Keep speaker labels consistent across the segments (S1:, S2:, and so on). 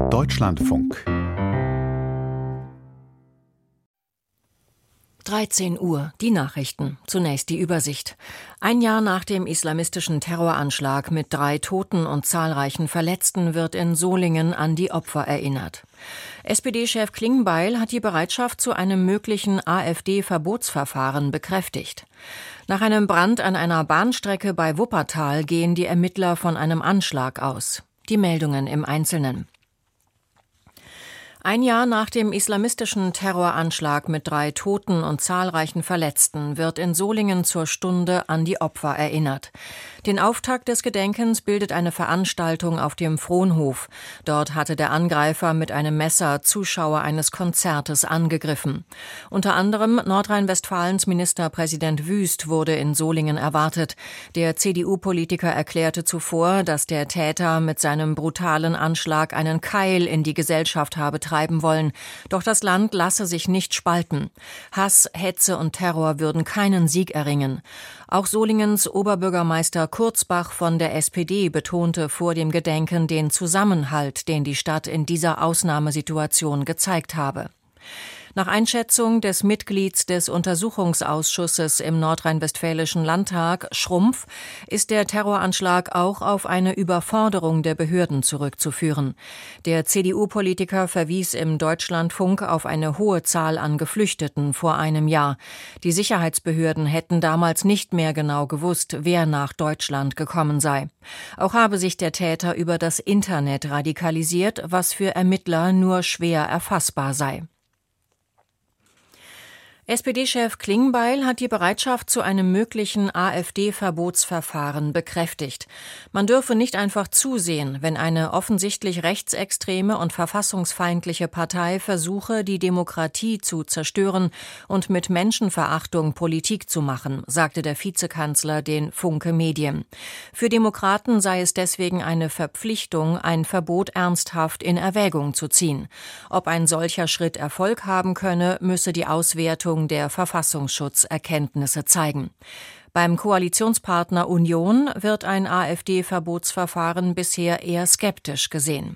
S1: Deutschlandfunk
S2: 13 Uhr, die Nachrichten. Zunächst die Übersicht. Ein Jahr nach dem islamistischen Terroranschlag mit 3 Toten und zahlreichen Verletzten wird in Solingen an die Opfer erinnert. SPD-Chef Klingbeil hat die Bereitschaft zu einem möglichen AfD-Verbotsverfahren bekräftigt. Nach einem Brand an einer Bahnstrecke bei Wuppertal gehen die Ermittler von einem Anschlag aus. Die Meldungen im Einzelnen. Ein Jahr nach dem islamistischen Terroranschlag mit 3 Toten und zahlreichen Verletzten wird in Solingen zur Stunde an die Opfer erinnert. Den Auftakt des Gedenkens bildet eine Veranstaltung auf dem Fronhof. Dort hatte der Angreifer mit einem Messer Zuschauer eines Konzertes angegriffen. Unter anderem Nordrhein-Westfalens Ministerpräsident Wüst wurde in Solingen erwartet. Der CDU-Politiker erklärte zuvor, dass der Täter mit seinem brutalen Anschlag einen Keil in die Gesellschaft habe treiben wollen. Doch das Land lasse sich nicht spalten. Hass, Hetze und Terror würden keinen Sieg erringen. Auch Solingens Oberbürgermeister Kurzbach von der SPD betonte vor dem Gedenken den Zusammenhalt, den die Stadt in dieser Ausnahmesituation gezeigt habe. Nach Einschätzung des Mitglieds des Untersuchungsausschusses im Nordrhein-Westfälischen Landtag, Schrumpf, ist der Terroranschlag auch auf eine Überforderung der Behörden zurückzuführen. Der CDU-Politiker verwies im Deutschlandfunk auf eine hohe Zahl an Geflüchteten vor einem Jahr. Die Sicherheitsbehörden hätten damals nicht mehr genau gewusst, wer nach Deutschland gekommen sei. Auch habe sich der Täter über das Internet radikalisiert, was für Ermittler nur schwer erfassbar sei. SPD-Chef Klingbeil hat die Bereitschaft zu einem möglichen AfD-Verbotsverfahren bekräftigt. Man dürfe nicht einfach zusehen, wenn eine offensichtlich rechtsextreme und verfassungsfeindliche Partei versuche, die Demokratie zu zerstören und mit Menschenverachtung Politik zu machen, sagte der Vizekanzler den Funke Medien. Für Demokraten sei es deswegen eine Verpflichtung, ein Verbot ernsthaft in Erwägung zu ziehen. Ob ein solcher Schritt Erfolg haben könne, müsse die Auswertung der Verfassungsschutzerkenntnisse zeigen. Beim Koalitionspartner Union wird ein AfD-Verbotsverfahren bisher eher skeptisch gesehen.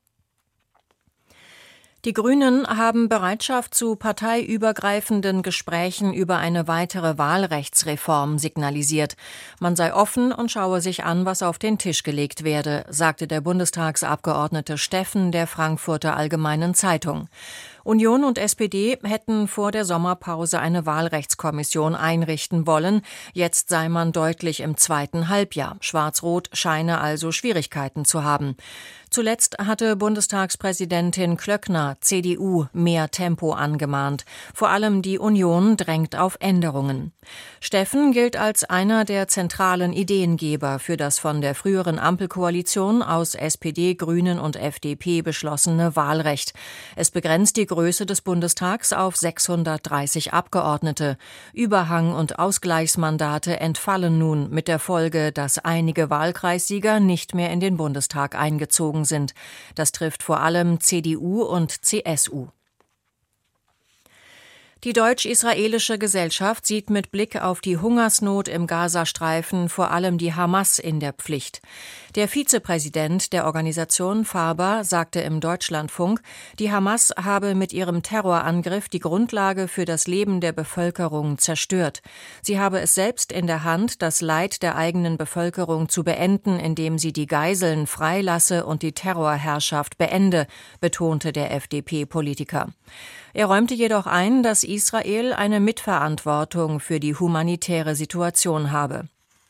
S2: Die Grünen haben Bereitschaft zu parteiübergreifenden Gesprächen über eine weitere Wahlrechtsreform signalisiert. Man sei offen und schaue sich an, was auf den Tisch gelegt werde, sagte der Bundestagsabgeordnete Steffen der Frankfurter Allgemeinen Zeitung. Union und SPD hätten vor der Sommerpause eine Wahlrechtskommission einrichten wollen. Jetzt sei man deutlich im zweiten Halbjahr. Schwarz-Rot scheine also Schwierigkeiten zu haben. Zuletzt hatte Bundestagspräsidentin Klöckner, CDU, mehr Tempo angemahnt. Vor allem die Union drängt auf Änderungen. Steffen gilt als einer der zentralen Ideengeber für das von der früheren Ampelkoalition aus SPD, Grünen und FDP beschlossene Wahlrecht. Es begrenzt die Größe des Bundestags auf 630 Abgeordnete. Überhang- und Ausgleichsmandate entfallen nun mit der Folge, dass einige Wahlkreissieger nicht mehr in den Bundestag eingezogen sind. Das trifft vor allem CDU und CSU. Die deutsch-israelische Gesellschaft sieht mit Blick auf die Hungersnot im Gazastreifen vor allem die Hamas in der Pflicht. Der Vizepräsident der Organisation Faber sagte im Deutschlandfunk, die Hamas habe mit ihrem Terrorangriff die Grundlage für das Leben der Bevölkerung zerstört. Sie habe es selbst in der Hand, das Leid der eigenen Bevölkerung zu beenden, indem sie die Geiseln freilasse und die Terrorherrschaft beende, betonte der FDP-Politiker. Er räumte jedoch ein, dass Israel eine Mitverantwortung für die humanitäre Situation habe.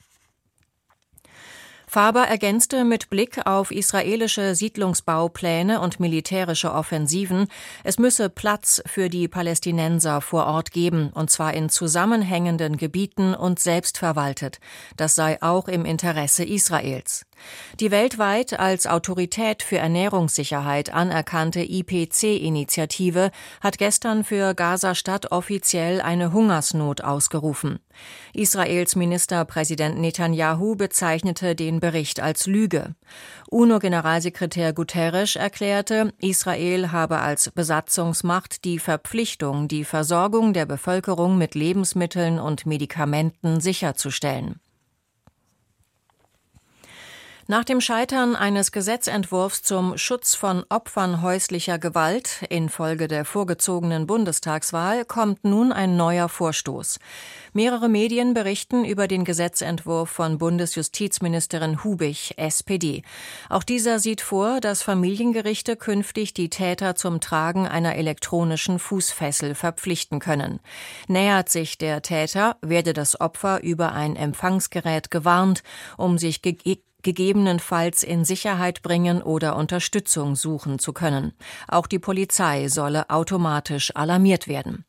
S2: Faber ergänzte mit Blick auf israelische Siedlungsbaupläne und militärische Offensiven, es müsse Platz für die Palästinenser vor Ort geben, und zwar in zusammenhängenden Gebieten und selbstverwaltet. Das sei auch im Interesse Israels. Die weltweit als Autorität für Ernährungssicherheit anerkannte IPC-Initiative hat gestern für Gaza-Stadt offiziell eine Hungersnot ausgerufen. Israels Ministerpräsident Netanyahu bezeichnete den Bericht als Lüge. UNO-Generalsekretär Guterres erklärte, Israel habe als Besatzungsmacht die Verpflichtung, die Versorgung der Bevölkerung mit Lebensmitteln und Medikamenten sicherzustellen. Nach dem Scheitern eines Gesetzentwurfs zum Schutz von Opfern häuslicher Gewalt infolge der vorgezogenen Bundestagswahl kommt nun ein neuer Vorstoß. Mehrere Medien berichten über den Gesetzentwurf von Bundesjustizministerin Hubig, SPD. Auch dieser sieht vor, dass Familiengerichte künftig die Täter zum Tragen einer elektronischen Fußfessel verpflichten können. Nähert sich der Täter, werde das Opfer über ein Empfangsgerät gewarnt, um sich gegebenenfalls in Sicherheit bringen oder Unterstützung suchen zu können. Auch die Polizei solle automatisch alarmiert werden.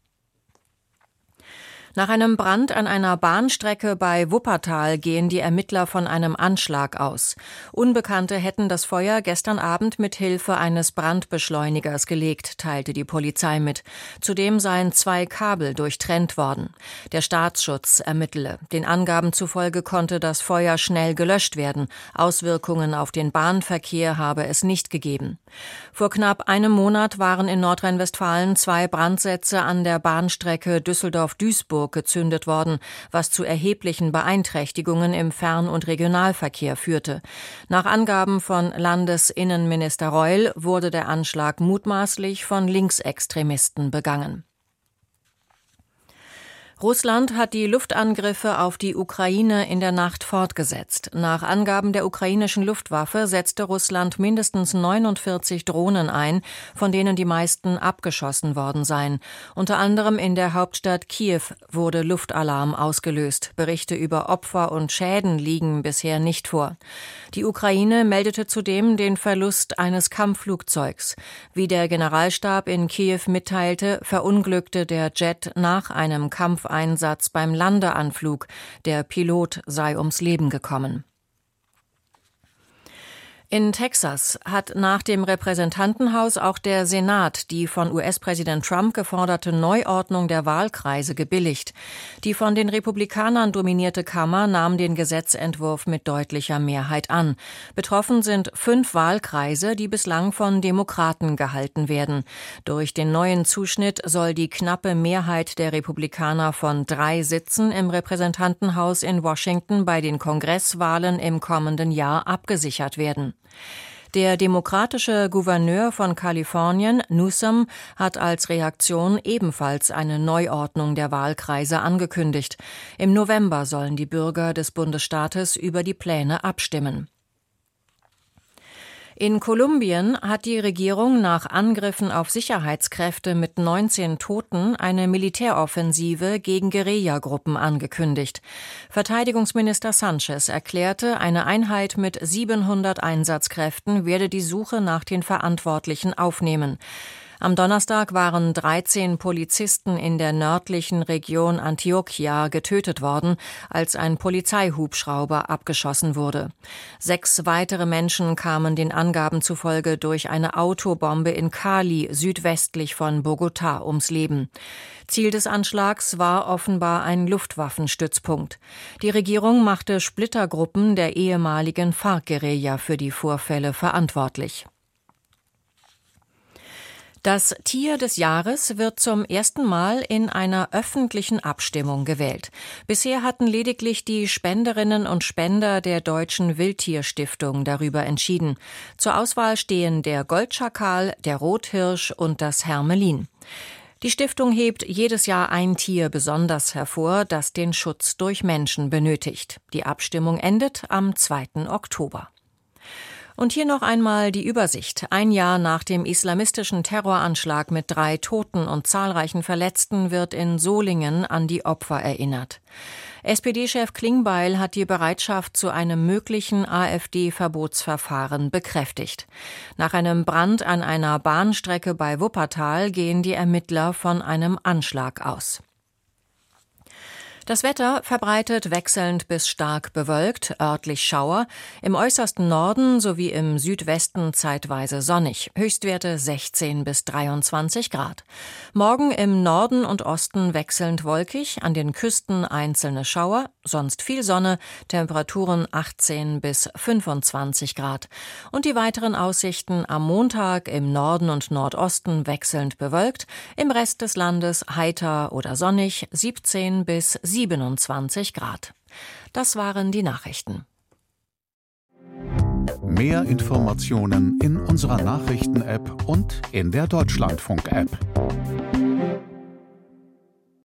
S2: Nach einem Brand an einer Bahnstrecke bei Wuppertal gehen die Ermittler von einem Anschlag aus. Unbekannte hätten das Feuer gestern Abend mit Hilfe eines Brandbeschleunigers gelegt, teilte die Polizei mit. Zudem seien 2 Kabel durchtrennt worden. Der Staatsschutz ermittele. Den Angaben zufolge konnte das Feuer schnell gelöscht werden. Auswirkungen auf den Bahnverkehr habe es nicht gegeben. Vor knapp einem Monat waren in Nordrhein-Westfalen 2 Brandsätze an der Bahnstrecke Düsseldorf-Duisburg gezündet worden, was zu erheblichen Beeinträchtigungen im Fern- und Regionalverkehr führte. Nach Angaben von Landesinnenminister Reul wurde der Anschlag mutmaßlich von Linksextremisten begangen. Russland hat die Luftangriffe auf die Ukraine in der Nacht fortgesetzt. Nach Angaben der ukrainischen Luftwaffe setzte Russland mindestens 49 Drohnen ein, von denen die meisten abgeschossen worden seien. Unter anderem in der Hauptstadt Kiew wurde Luftalarm ausgelöst. Berichte über Opfer und Schäden liegen bisher nicht vor. Die Ukraine meldete zudem den Verlust eines Kampfflugzeugs. Wie der Generalstab in Kiew mitteilte, verunglückte der Jet nach einem Kampfeinsatz beim Landeanflug. Der Pilot sei ums Leben gekommen. In Texas hat nach dem Repräsentantenhaus auch der Senat die von US-Präsident Trump geforderte Neuordnung der Wahlkreise gebilligt. Die von den Republikanern dominierte Kammer nahm den Gesetzentwurf mit deutlicher Mehrheit an. Betroffen sind 5 Wahlkreise, die bislang von Demokraten gehalten werden. Durch den neuen Zuschnitt soll die knappe Mehrheit der Republikaner von 3 Sitzen im Repräsentantenhaus in Washington bei den Kongresswahlen im kommenden Jahr abgesichert werden. Der demokratische Gouverneur von Kalifornien, Newsom, hat als Reaktion ebenfalls eine Neuordnung der Wahlkreise angekündigt. Im November sollen die Bürger des Bundesstaates über die Pläne abstimmen. In Kolumbien hat die Regierung nach Angriffen auf Sicherheitskräfte mit 19 Toten eine Militäroffensive gegen Guerillagruppen angekündigt. Verteidigungsminister Sanchez erklärte, eine Einheit mit 700 Einsatzkräften werde die Suche nach den Verantwortlichen aufnehmen. Am Donnerstag waren 13 Polizisten in der nördlichen Region Antioquia getötet worden, als ein Polizeihubschrauber abgeschossen wurde. 6 weitere Menschen kamen den Angaben zufolge durch eine Autobombe in Cali, südwestlich von Bogotá, ums Leben. Ziel des Anschlags war offenbar ein Luftwaffenstützpunkt. Die Regierung machte Splittergruppen der ehemaligen FARC-Guerilla für die Vorfälle verantwortlich. Das Tier des Jahres wird zum ersten Mal in einer öffentlichen Abstimmung gewählt. Bisher hatten lediglich die Spenderinnen und Spender der Deutschen Wildtierstiftung darüber entschieden. Zur Auswahl stehen der Goldschakal, der Rothirsch und das Hermelin. Die Stiftung hebt jedes Jahr ein Tier besonders hervor, das den Schutz durch Menschen benötigt. Die Abstimmung endet am 2. Oktober. Und hier noch einmal die Übersicht. Ein Jahr nach dem islamistischen Terroranschlag mit 3 Toten und zahlreichen Verletzten wird in Solingen an die Opfer erinnert. SPD-Chef Klingbeil hat die Bereitschaft zu einem möglichen AfD-Verbotsverfahren bekräftigt. Nach einem Brand an einer Bahnstrecke bei Wuppertal gehen die Ermittler von einem Anschlag aus. Das Wetter verbreitet wechselnd bis stark bewölkt, örtlich Schauer, im äußersten Norden sowie im Südwesten zeitweise sonnig, Höchstwerte 16 bis 23 Grad. Morgen im Norden und Osten wechselnd wolkig, an den Küsten einzelne Schauer, sonst viel Sonne, Temperaturen 18 bis 25 Grad. Und die weiteren Aussichten am Montag im Norden und Nordosten wechselnd bewölkt, im Rest des Landes heiter oder sonnig, 17 bis 27 Grad. Das waren die Nachrichten.
S1: Mehr Informationen in unserer Nachrichten-App und in der Deutschlandfunk-App.